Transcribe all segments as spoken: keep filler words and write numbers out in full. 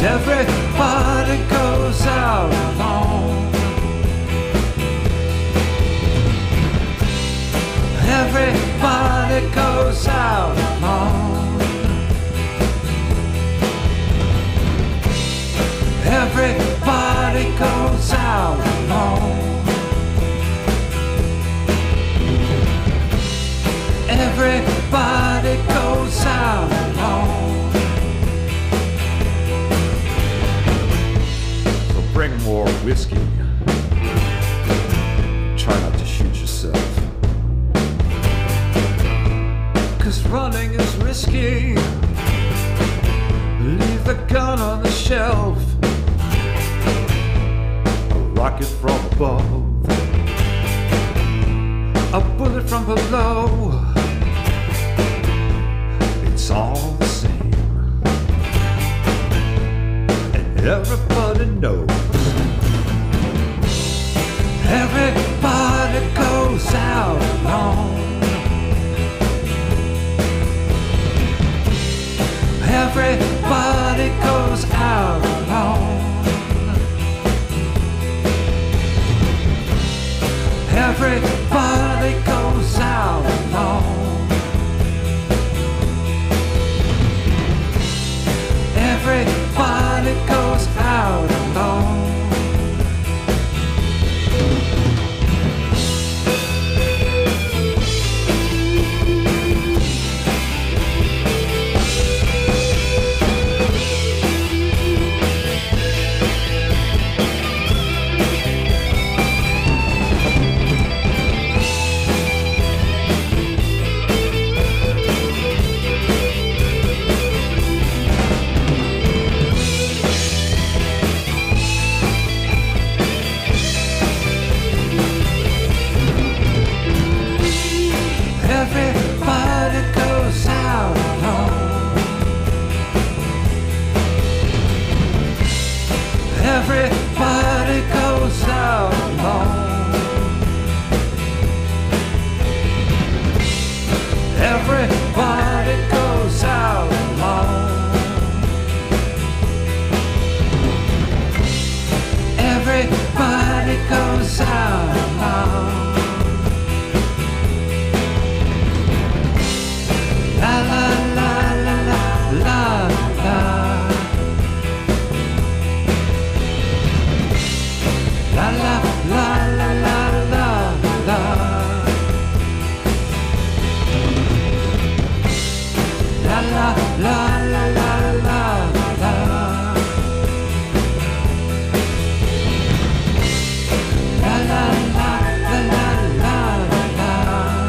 Everybody goes out alone. Everybody goes out alone. Everybody goes out alone. Everybody goes out alone. So bring more whiskey. Try not to shoot yourself. Cause running is risky. Leave the gun on the shelf. A rocket from above, a bullet from below. It's all the same, and everybody knows. Everybody goes out alone. Everybody goes out alone. Everybody goes out alone. Everybody goes out alone. Everybody goes out alone. Everybody goes out alone. Everybody goes out alone. La la la la la la la. La la la la la la la. La la la la la la la. La la la la la la la.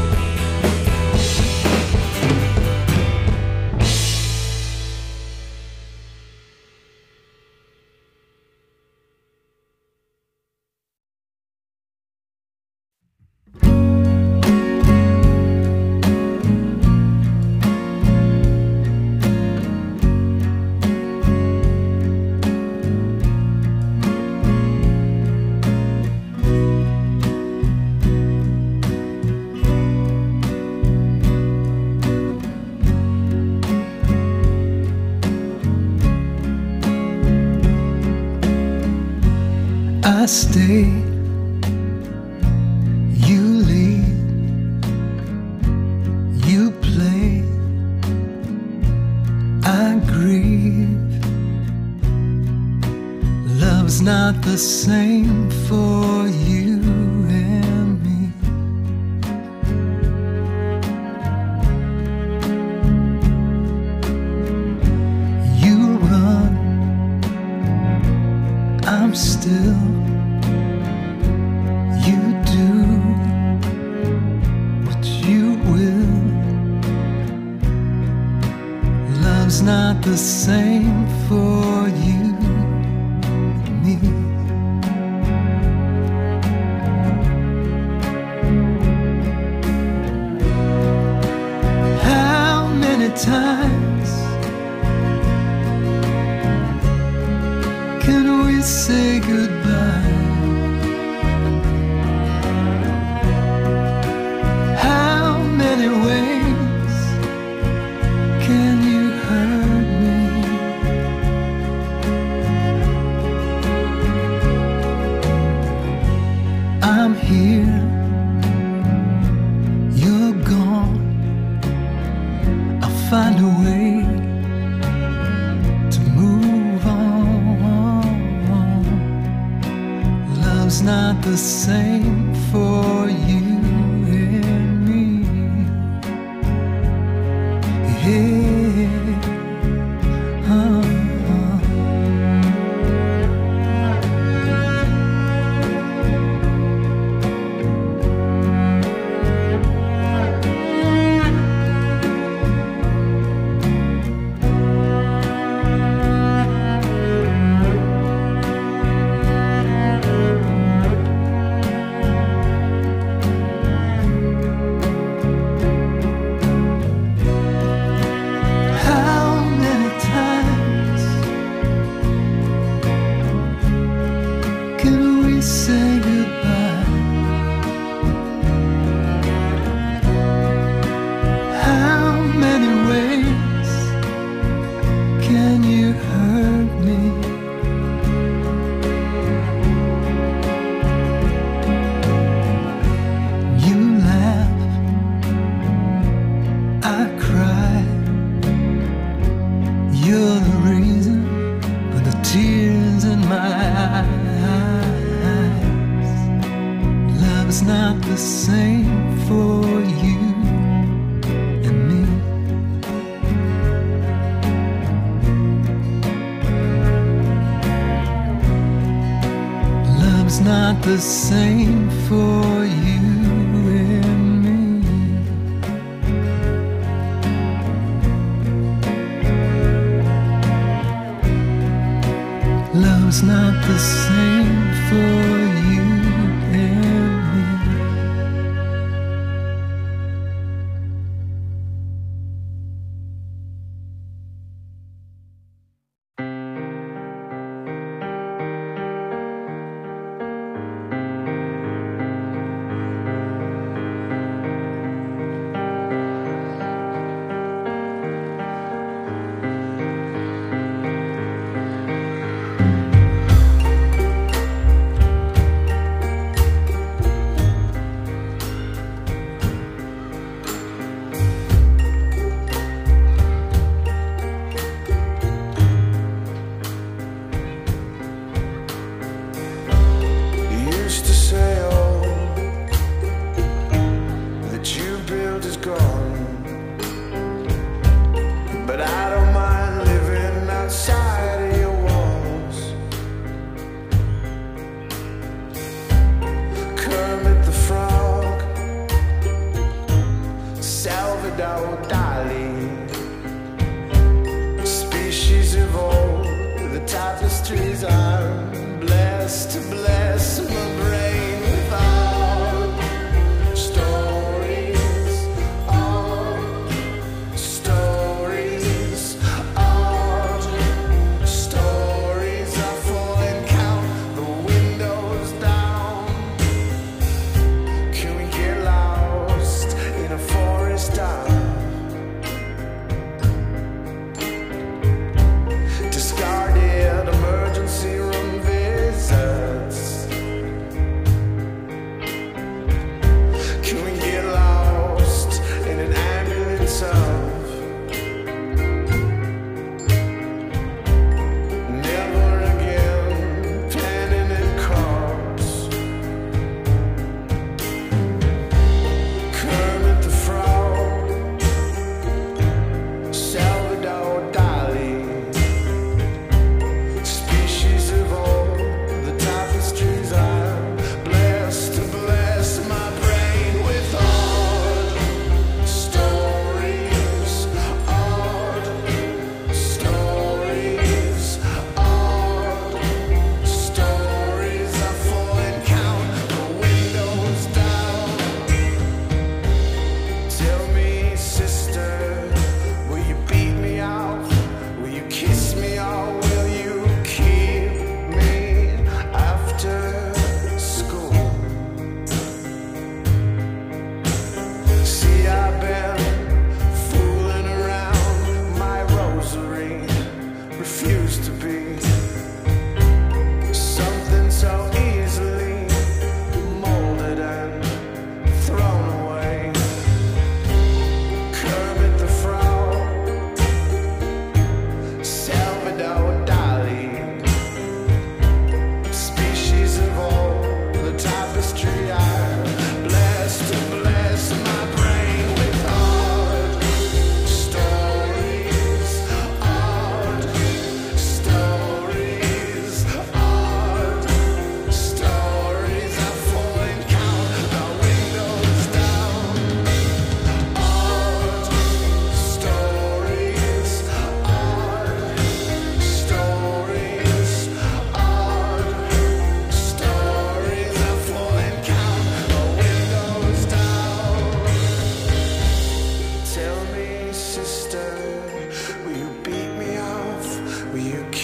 I stay, you lead, you play, I grieve. Love's not the same for you and me. You run, I'm still. You do what you will. Love's not the same for you and me. How many times can we say goodbye? find a way to move on. Love's not the same for you and me. Yeah. uh, say goodbye. How many ways can you hurt me? You laugh, I cry. You're the reason for the tears in my eyes. Love's not the same for you and me. Love's not the same for you and me. Love's not the same for you and me.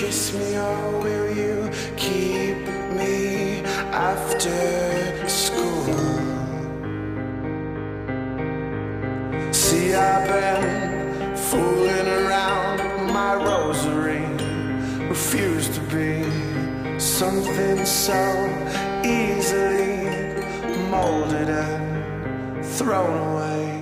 kiss me or will you keep me after school? See, I've been fooling around my rosary, refused to be something so easily molded and thrown away.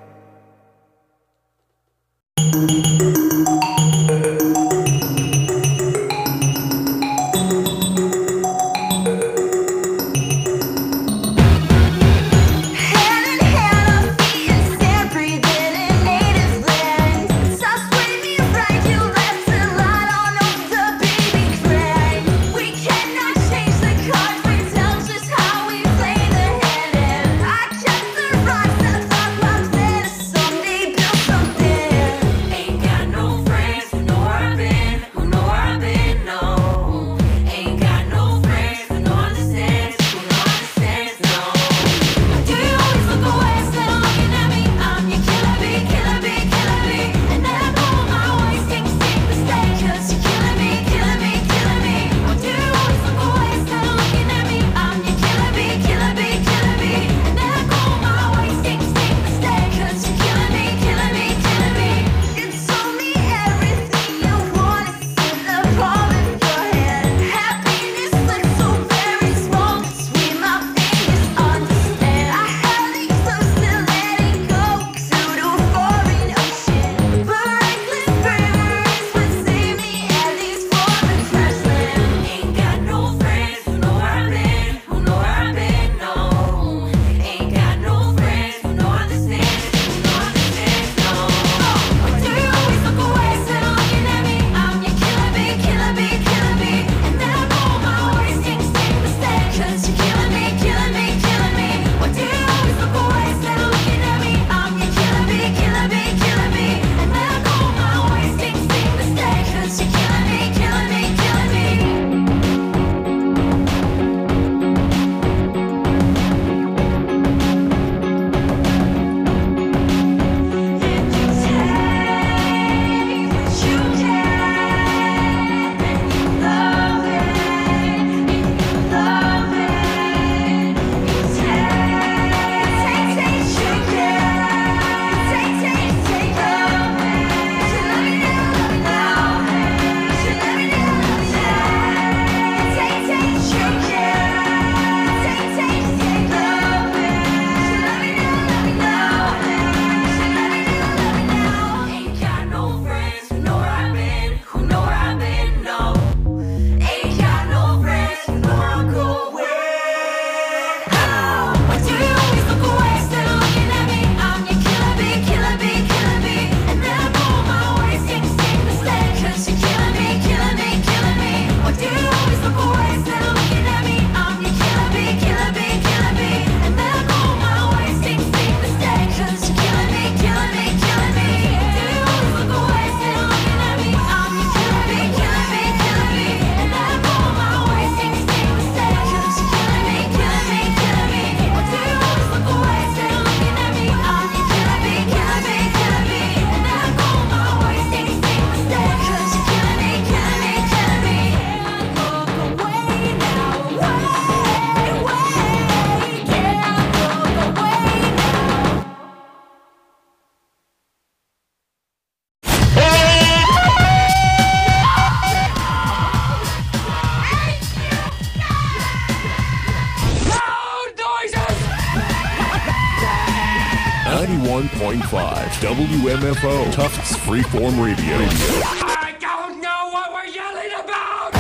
ninety-one point five W M F O, Tufts Freeform Radio. I don't know what we're yelling about!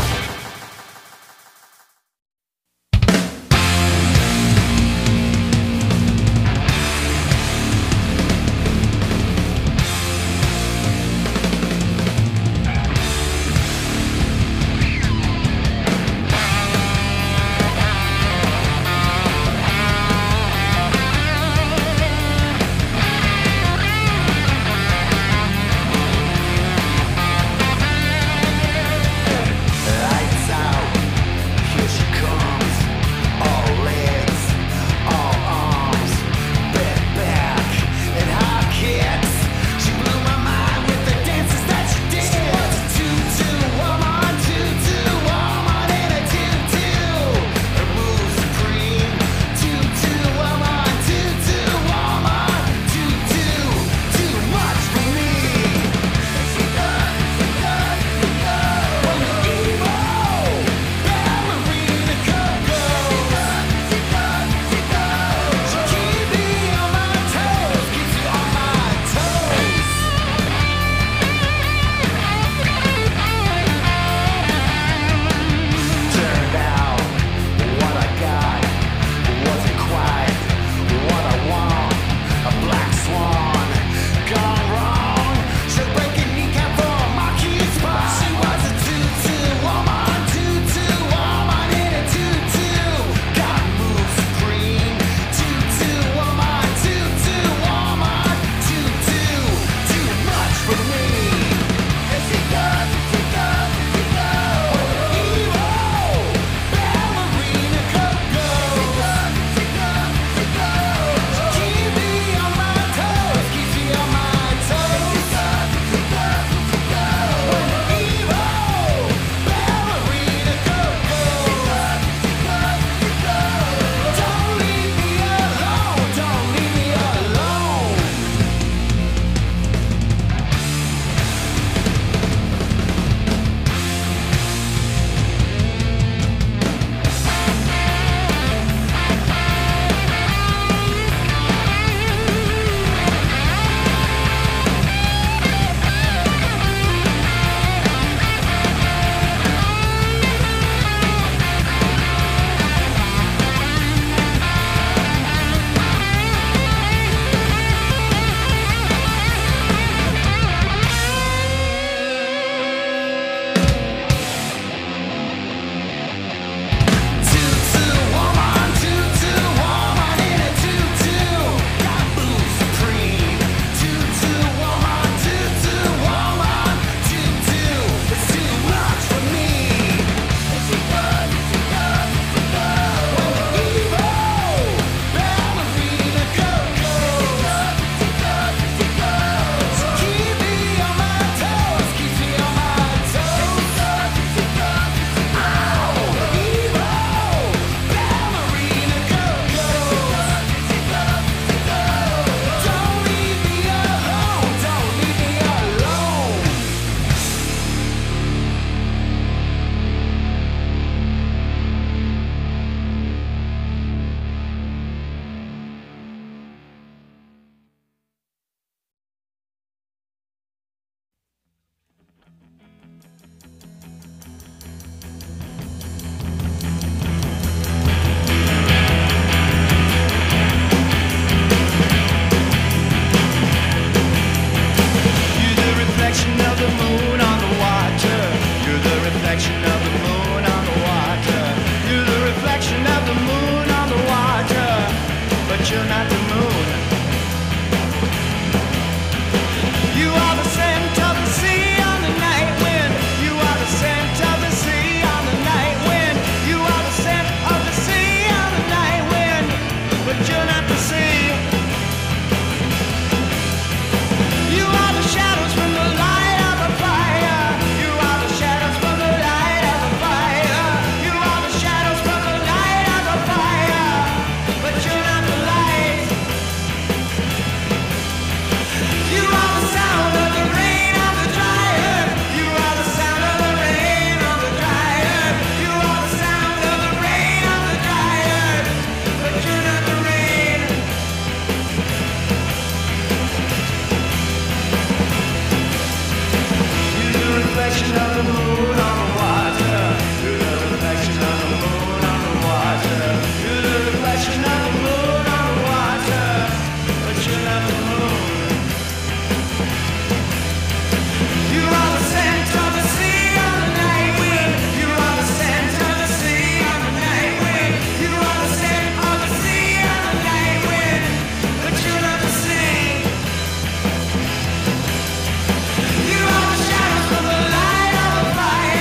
You are the shadows from the light of the fire.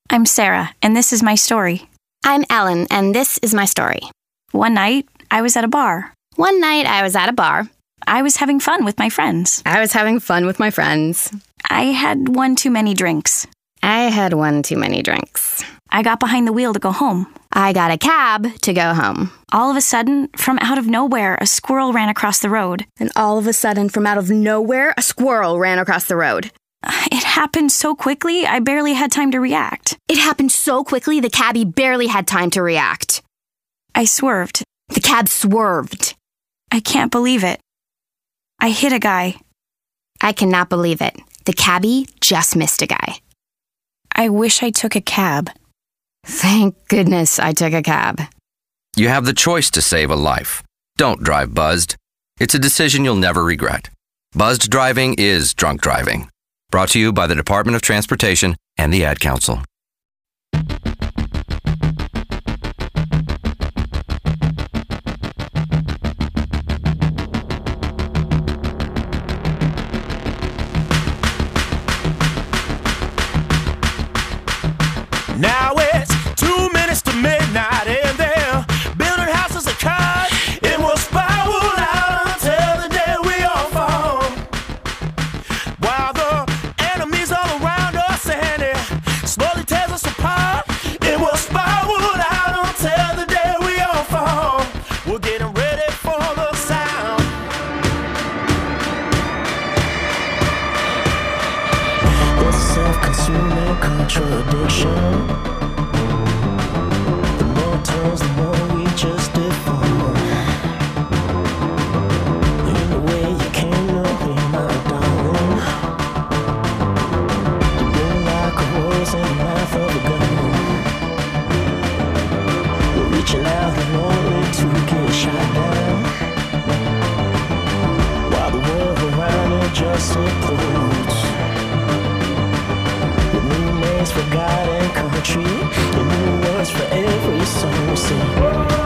I'm Sarah, and this is my story. I'm Ellen, and this is my story. One night, I was at a bar. One night, I was at a bar. I was having fun with my friends. I was having fun with my friends. I had one too many drinks. I had one too many drinks. I got behind the wheel to go home. I got a cab to go home. All of a sudden, from out of nowhere, a squirrel ran across the road. And all of a sudden, from out of nowhere, a squirrel ran across the road. It happened so quickly, I barely had time to react. It happened so quickly, the cabbie barely had time to react. I swerved. The cab swerved. I can't believe it. I hit a guy. I cannot believe it. The cabbie just missed a guy. I wish I took a cab. Thank goodness I took a cab. You have the choice to save a life. Don't drive buzzed. It's a decision you'll never regret. Buzzed driving is drunk driving. Brought to you by the Department of Transportation and the Ad Council. Now it's two minutes to midnight and they're building houses of cards. It will spiral out until the day we all fall. While the enemies all around us and it slowly tears us apart. It will spiral out until the day we all fall. We're getting ready for the sound. There's a self-consuming contradiction. The more we just deform. In the way you cannot be my darling. You blow like a rose in the mouth of a gun. We're reaching out in order to get shot down. While the world around it just implodes. With new names for God and country, and new words for every song we sing.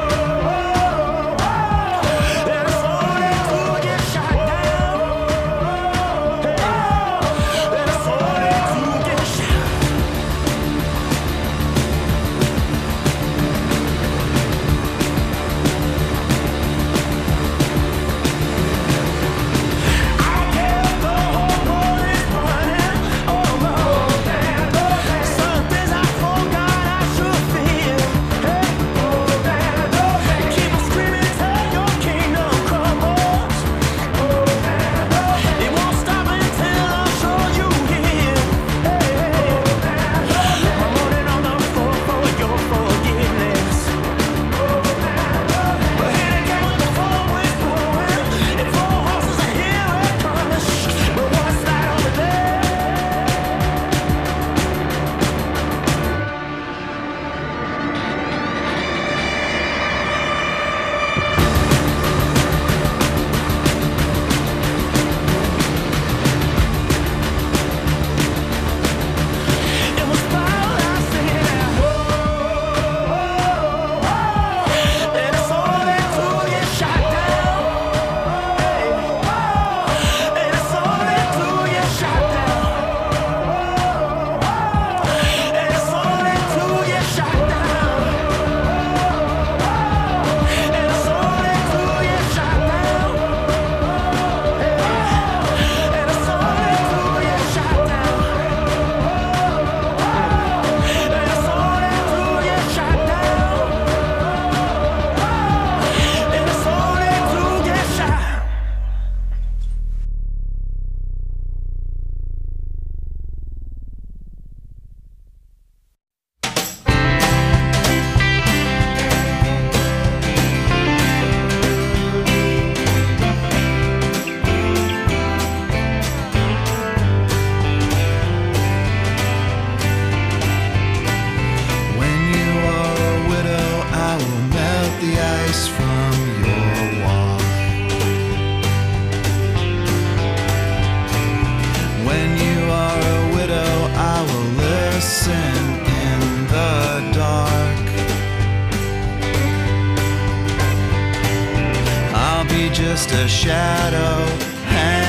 just a shadow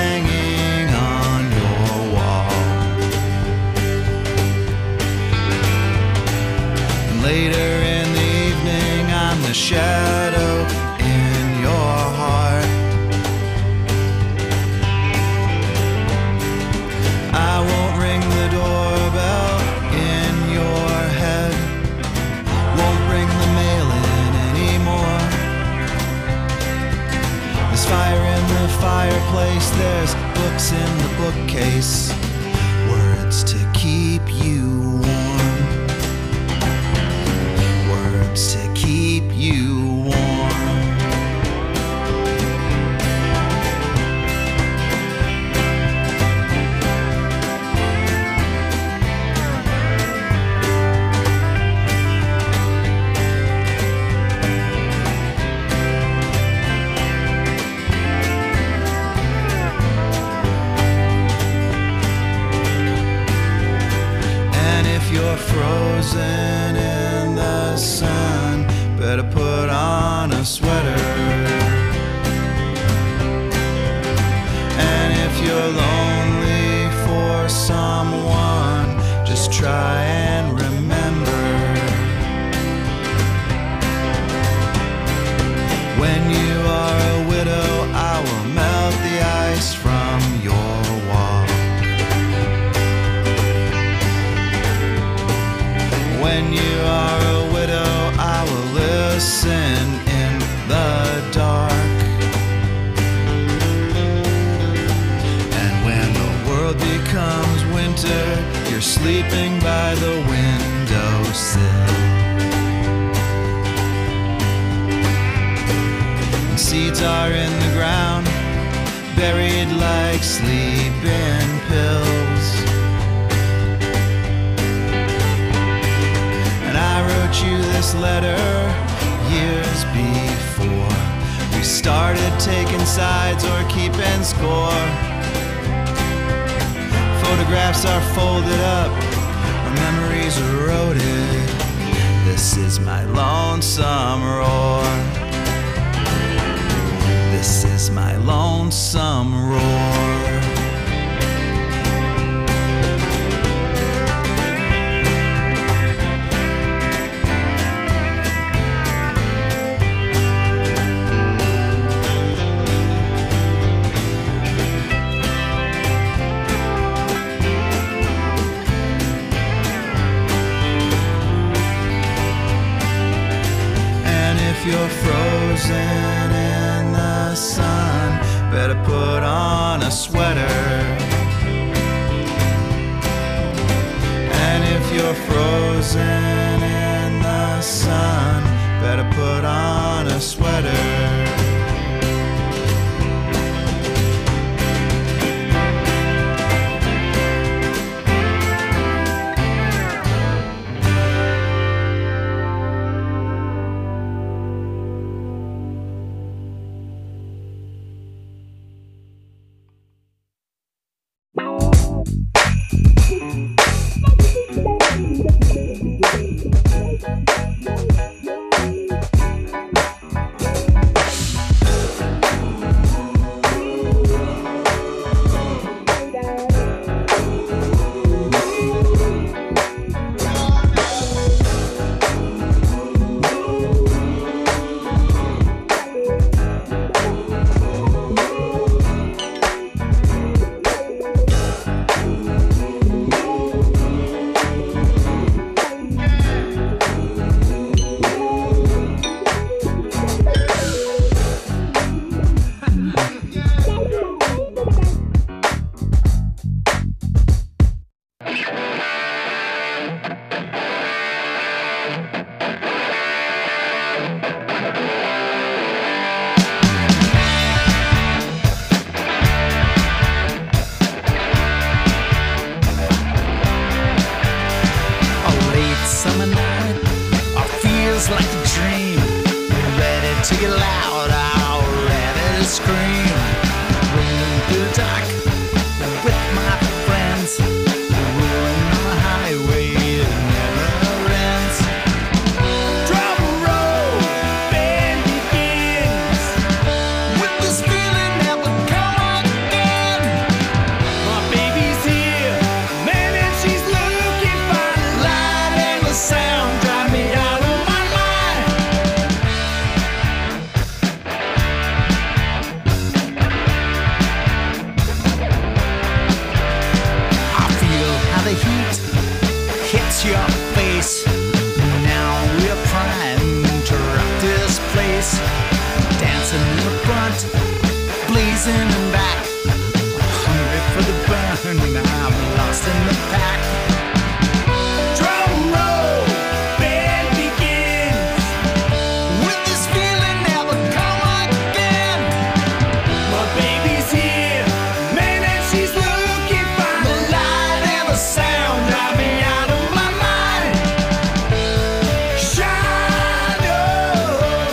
hanging on your wall. bookcase, words to keep you warm, words to keep you warm. Frozen in the sun, better put on a sweater. And if you're lonely for someone, just try and remember, when you are a widow, I will melt the ice from your wall. When you are a widow, I will listen in the dark. And when the world becomes winter, you're sleeping by the windowsill. And seeds are in the ground, buried like sleeping pills. I wrote you this letter years before we started taking sides or keeping score. Photographs are folded up, our memories eroded. This is my lonesome roar. This is my lonesome roar. You're frozen in the sun, better put on a sweater. And if you're frozen in the sun, better put on a sweater. and I'm lost in the pack. Drum roll, band begins. Will this feeling never come again? My baby's here, man, and she's looking fine. The light and the sound drive me out of my mind. Shine on,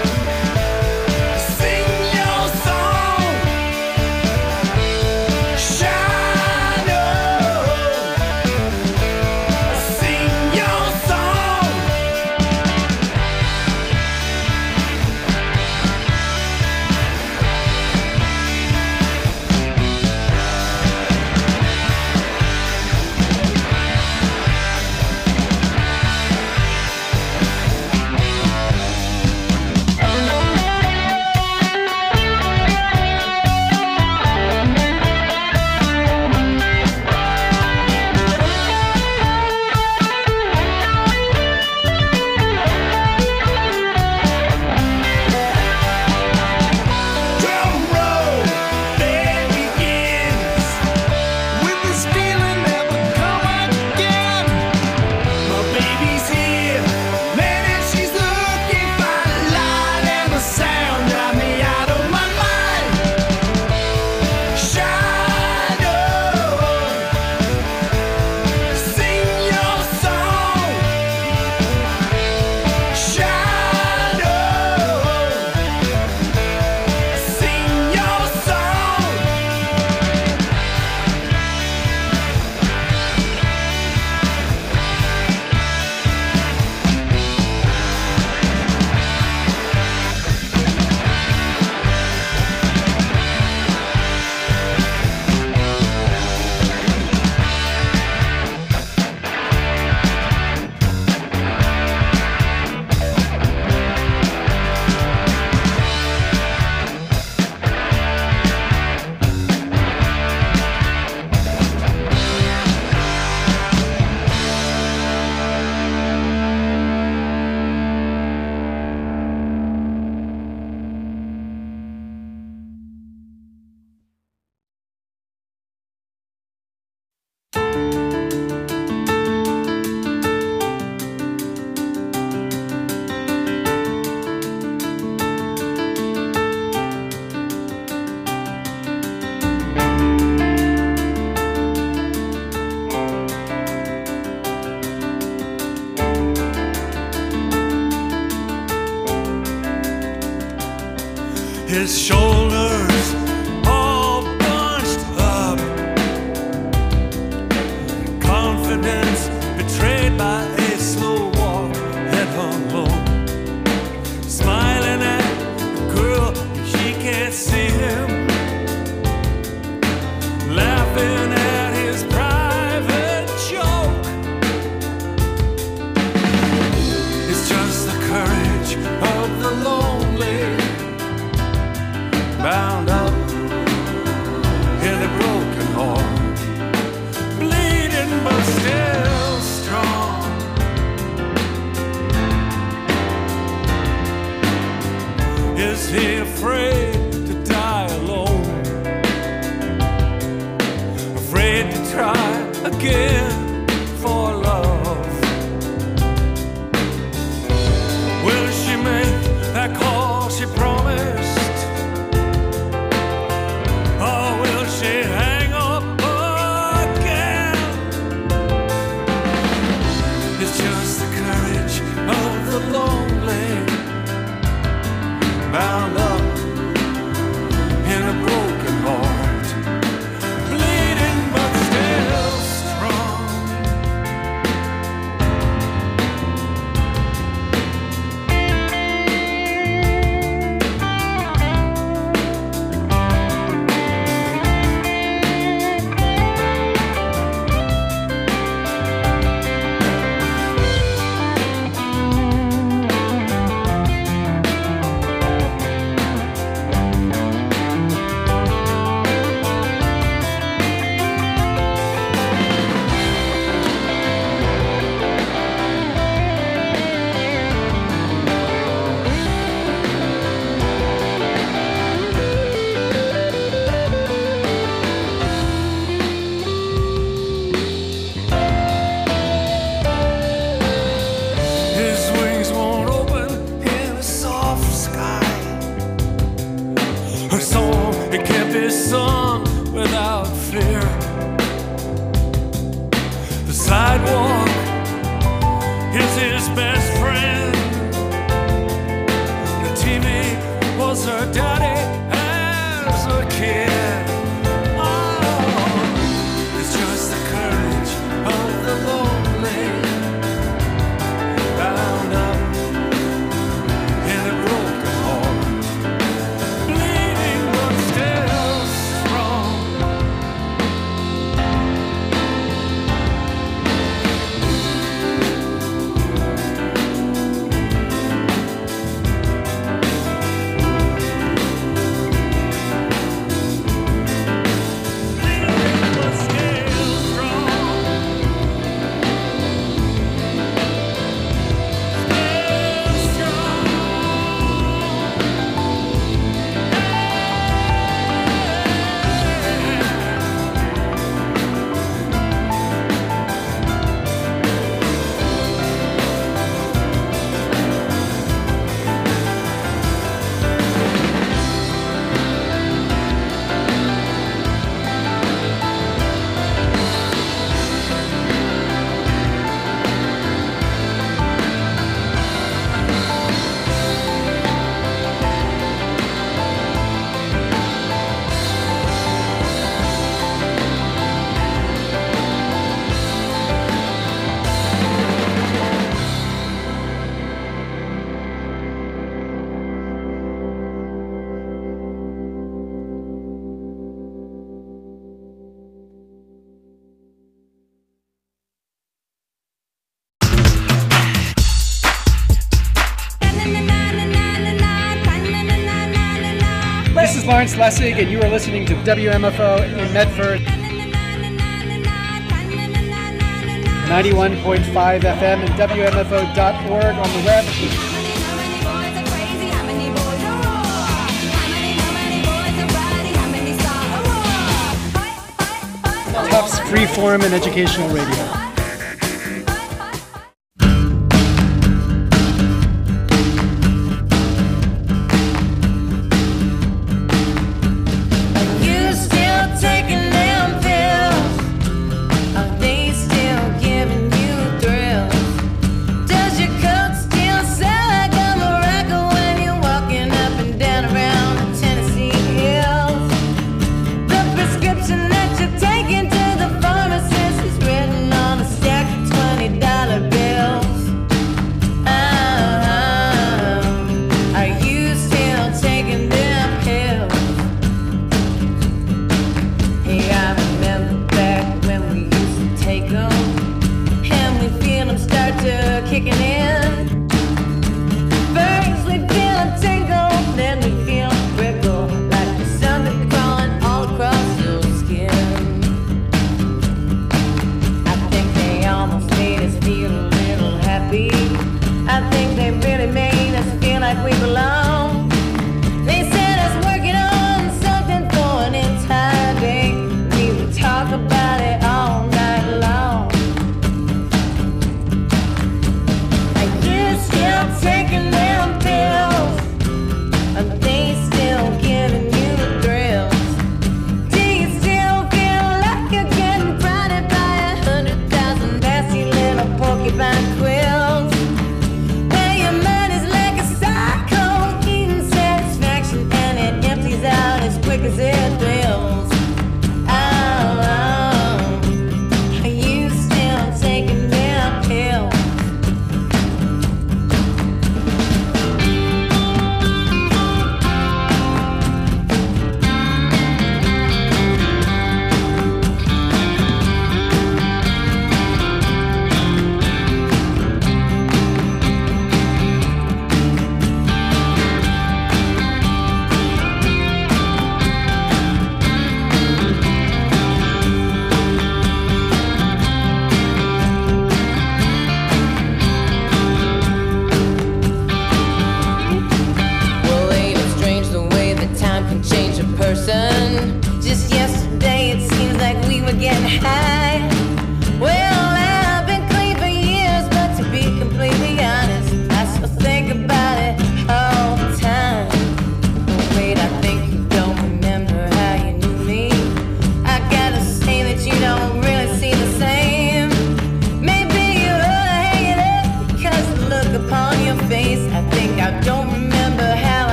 sing your song. Shine on, sing your song. Drum roll, band begins. Will this feeling never come again? My baby's here, man, and she's looking fine. Light and the sound drive me out of my mind. Shine on, sing your song. Shine on, sing your song. His shoulders all bunched up, confidence betrayed by a slow walk, head hung low, smiling at the girl, she can't see him, laughing at his private joke. It's just the courage of the lonely, bound up in a broken heart, bleeding but still strong. Is he afraid to die alone? Afraid to try again for love? Will she make that call she promised? Or will she hang up again? It's just the courage of the lonely, bound up in a broken heart, bleeding but still strong. sidewalk is his best friend. The T V was her daddy as a kid. Oh, it's just the courage of the lonely, bound up in a broken heart, bleeding but still strong. This is Lawrence Lessig, and you are listening to W M F O in Medford. ninety-one point five F M and W M F O dot org on the web. Tufts Freeform and Educational Radio.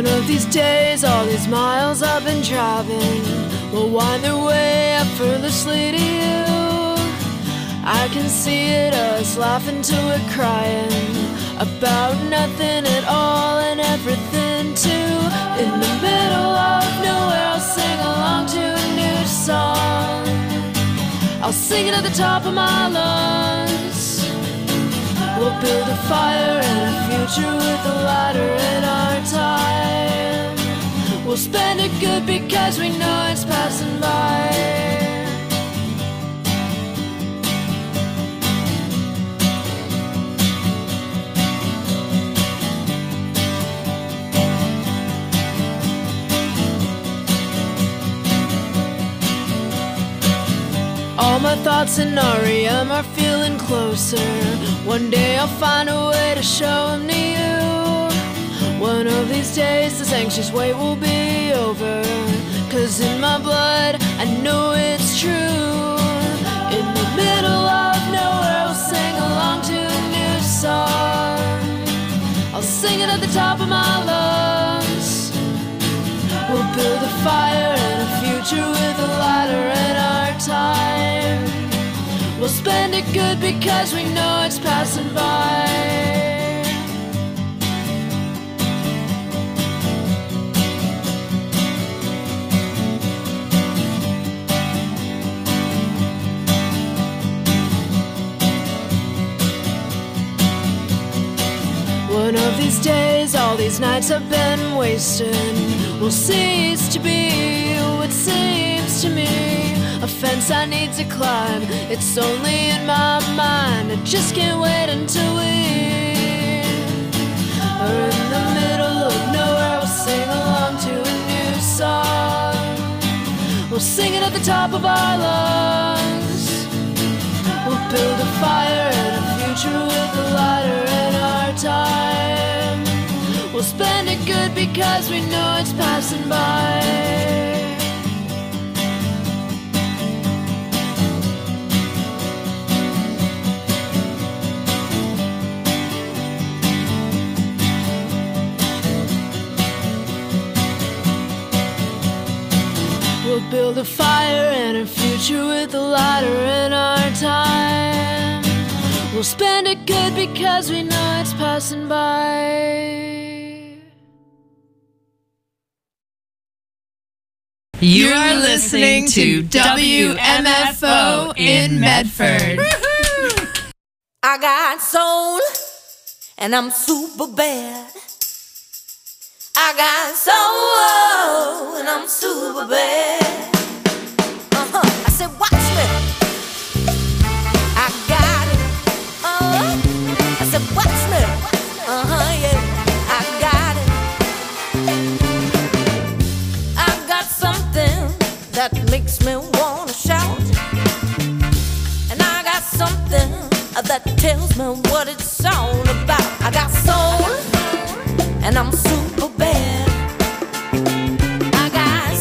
One of these days, all these miles I've been driving will wind their way effortlessly to you. I can see it, us laughing till we're crying about nothing at all and everything too. In the middle of nowhere, I'll sing along to a new song. I'll sing it at the top of my lungs. We'll build a fire and a future with a ladder in our time. We'll spend it good because we know it's passing by. All my thoughts in R E M are feeling closer. One day I'll find a way to show them to you. One of these days this anxious wait will be over. Cause in my blood I know it's true. In the middle of nowhere I'll sing along to a new song. I'll sing it at the top of my lungs. We'll build a fire and a future with a ladder in our time. We'll spend it good because we know it's passing by. One of these days, all these nights I've been wasting will cease to be what seems to me a fence I need to climb. It's only in my mind. I just can't wait until we are in the middle of nowhere. We'll sing along to a new song. We'll sing it at the top of our lungs. We'll build a fire and a future with a ladder in our time. We'll spend it good because we know it's passing by. We'll build a fire and a future with a ladder in our time. We'll spend it good because we know it's passing by. You are listening to W M F O in Medford. I got soul and I'm super bad. I got soul and I'm super bad. Uh-huh. I said, watch me. I got it. Uh-huh. I said, watch me. Uh-huh, yeah. I got it. I got something that makes me wanna shout. And I got something that tells me what it's all about. I got soul and I'm super bad. I got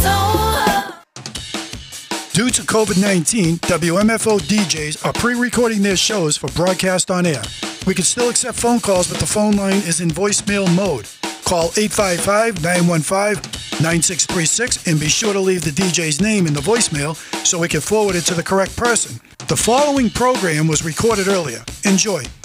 soul. Due to COVID nineteen, W M F O D Js are pre-recording their shows for broadcast on air. We can still accept phone calls, but the phone line is in voicemail mode. Call eight five five, nine one five, nine six three six and be sure to leave the D J's name in the voicemail so we can forward it to the correct person. The following program was recorded earlier. Enjoy.